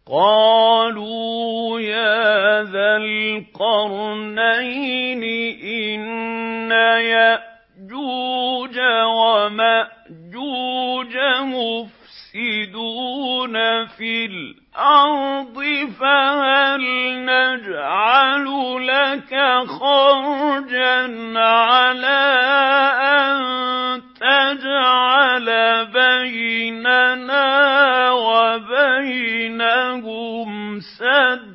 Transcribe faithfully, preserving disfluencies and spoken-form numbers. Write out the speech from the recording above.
قَالُوا يَا ذَا الْقَرْنَيْنِ إِنَّ يَأْجُوجَ وَمَأْجُوجَ مُفْسِدُونَ فِي الْأَرْضِ فَهَلْ نَجْعَلُ لَكَ خَرْجًا عَلَىٰ أَن تَجْعَلَ بَيْنَنَا وَبَيْنَهُمْ سَدًّا